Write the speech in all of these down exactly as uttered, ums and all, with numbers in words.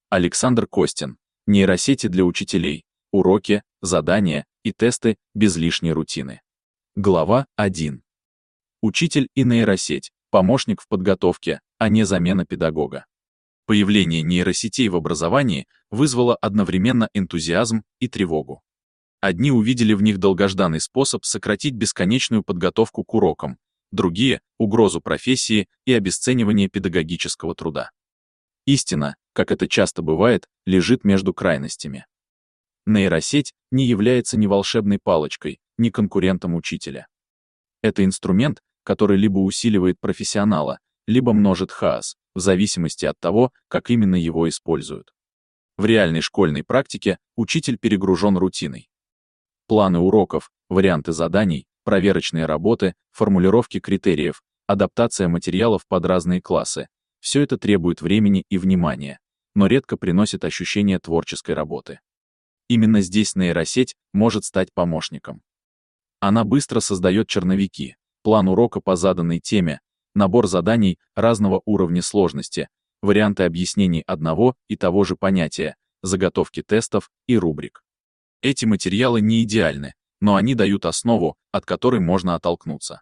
Александр Костин. Нейросети для учителей. Уроки, задания и тесты без лишней рутины. Глава один. Учитель и нейросеть. Помощник в подготовке, а не замена педагога. Появление нейросетей в образовании вызвало одновременно энтузиазм и тревогу. Одни увидели в них долгожданный способ сократить бесконечную подготовку к урокам, другие — угрозу профессии и обесценивание педагогического труда. Истина, как это часто бывает, лежит между крайностями. Нейросеть не является ни волшебной палочкой, ни конкурентом учителя. Это инструмент, который либо усиливает профессионала, либо множит хаос, в зависимости от того, как именно его используют. В реальной школьной практике учитель перегружен рутиной. Планы уроков, варианты заданий, проверочные работы, формулировки критериев, адаптация материалов под разные классы — все это требует времени и внимания, но редко приносит ощущение творческой работы. Именно здесь нейросеть может стать помощником. Она быстро создает черновики, план урока по заданной теме, набор заданий разного уровня сложности, варианты объяснений одного и того же понятия, заготовки тестов и рубрик. Эти материалы не идеальны, но они дают основу, от которой можно оттолкнуться.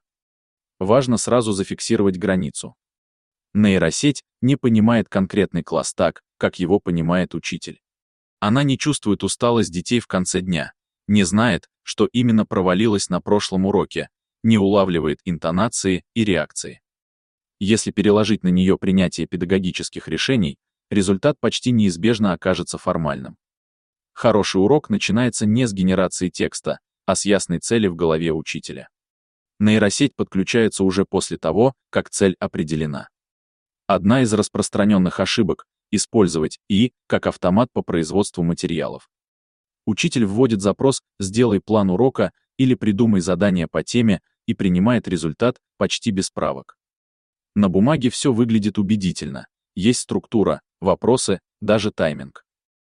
Важно сразу зафиксировать границу. Нейросеть не понимает конкретный класс так, как его понимает учитель. Она не чувствует усталость детей в конце дня, не знает, что именно провалилось на прошлом уроке, не улавливает интонации и реакции. Если переложить на нее принятие педагогических решений, результат почти неизбежно окажется формальным. Хороший урок начинается не с генерации текста, а с ясной цели в голове учителя. Нейросеть подключается уже после того, как цель определена. Одна из распространенных ошибок — использовать ИИ как автомат по производству материалов. Учитель вводит запрос «сделай план урока» или «придумай задание по теме» и принимает результат почти без правок. На бумаге все выглядит убедительно, есть структура, вопросы, даже тайминг.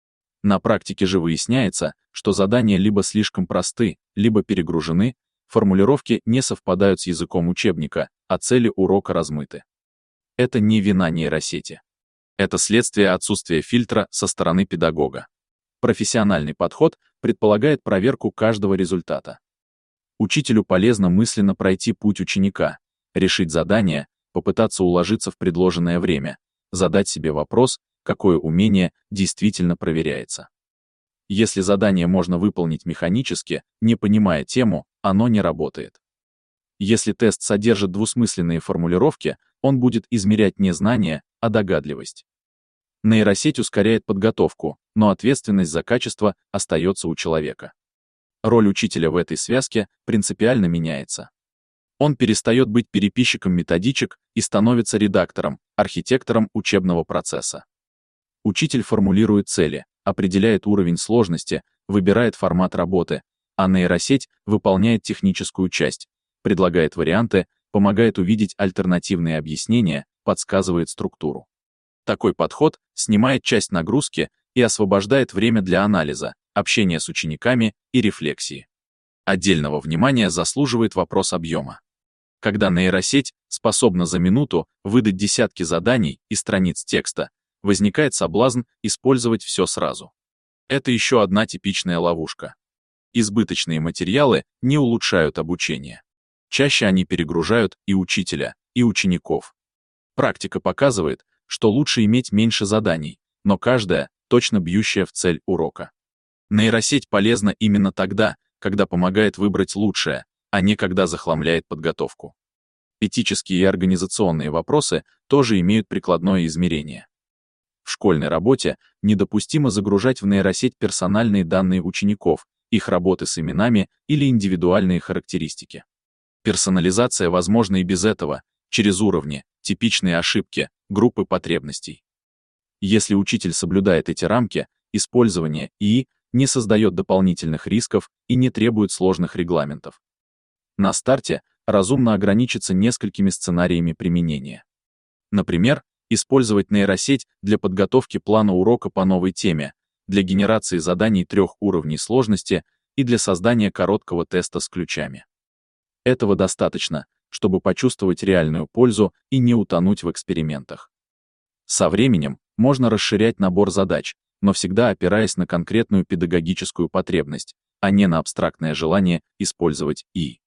На практике же выясняется, что задания либо слишком просты, либо перегружены, формулировки не совпадают с языком учебника, а цели урока размыты. Это не вина нейросети. Это следствие отсутствия фильтра со стороны педагога. Профессиональный подход предполагает проверку каждого результата. Учителю полезно мысленно пройти путь ученика, решить задание, попытаться уложиться в предложенное время, задать себе вопрос, какое умение действительно проверяется. Если задание можно выполнить механически, не понимая тему, оно не работает. Если тест содержит двусмысленные формулировки, он будет измерять не знание, а догадливость. Нейросеть ускоряет подготовку, но ответственность за качество остается у человека. Роль учителя в этой связке принципиально меняется. Он перестает быть переписчиком методичек и становится редактором, архитектором учебного процесса. Учитель формулирует цели, определяет уровень сложности, выбирает формат работы, а нейросеть выполняет техническую часть, предлагает варианты, помогает увидеть альтернативные объяснения, подсказывает структуру. Такой подход снимает часть нагрузки и освобождает время для анализа, общения с учениками и рефлексии. Отдельного внимания заслуживает вопрос объема. Когда нейросеть способна за минуту выдать десятки заданий и страниц текста, возникает соблазн использовать все сразу. Это еще одна типичная ловушка. Избыточные материалы не улучшают обучение. Чаще они перегружают и учителя, и учеников. Практика показывает, что лучше иметь меньше заданий, но каждая точно бьющая в цель урока. Нейросеть полезна именно тогда, когда помогает выбрать лучшее, а не когда захламляет подготовку. Этические и организационные вопросы тоже имеют прикладное измерение. В школьной работе недопустимо загружать в нейросеть персональные данные учеников, их работы с именами или индивидуальные характеристики. Персонализация возможна и без этого, через уровни, типичные ошибки, группы потребностей. Если учитель соблюдает эти рамки, использование ИИ не создает дополнительных рисков и не требует сложных регламентов. На старте разумно ограничиться несколькими сценариями применения. Например, использовать нейросеть для подготовки плана урока по новой теме, для генерации заданий трех уровней сложности и для создания короткого теста с ключами. Этого достаточно, чтобы почувствовать реальную пользу и не утонуть в экспериментах. Со временем можно расширять набор задач, но всегда опираясь на конкретную педагогическую потребность, а не на абстрактное желание использовать И И.